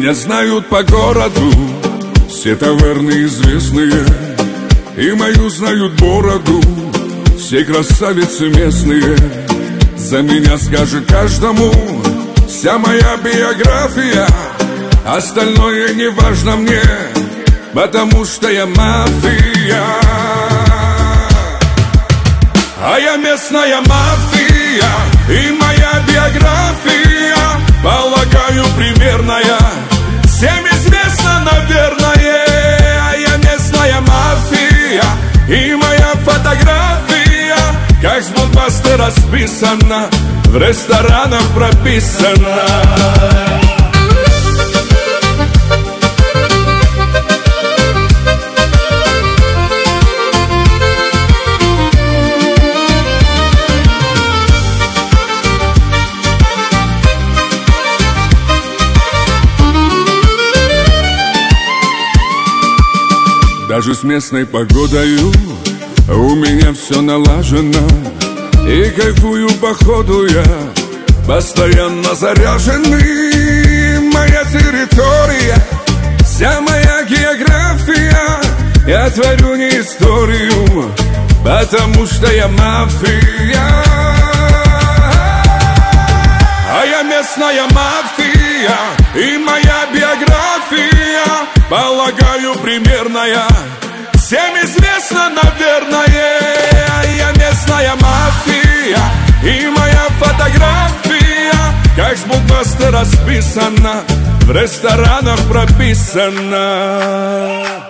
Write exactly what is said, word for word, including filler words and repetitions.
Меня знают по городу все таверны известные, и мою знают бороду все красавицы местные. За меня скажет каждому вся моя биография, остальное не важно мне, потому что я мафия. А я местная мафия, и моя биография, полагаю, примерная, всем известно, наверное. А я местная мафия, и моя фотография, как с блокбастера расписана, в ресторанах прописана. Даже с местной погодою у меня все налажено, и кайфую походу я постоянно заряженный. Моя территория, вся моя география, я творю не историю, потому что я мафия. А я местная мафия, и моя биография, полагаю, примерная, всем известно, наверное. Я местная мафия, и моя фотография, как с блокбастера расписана, в ресторанах прописана.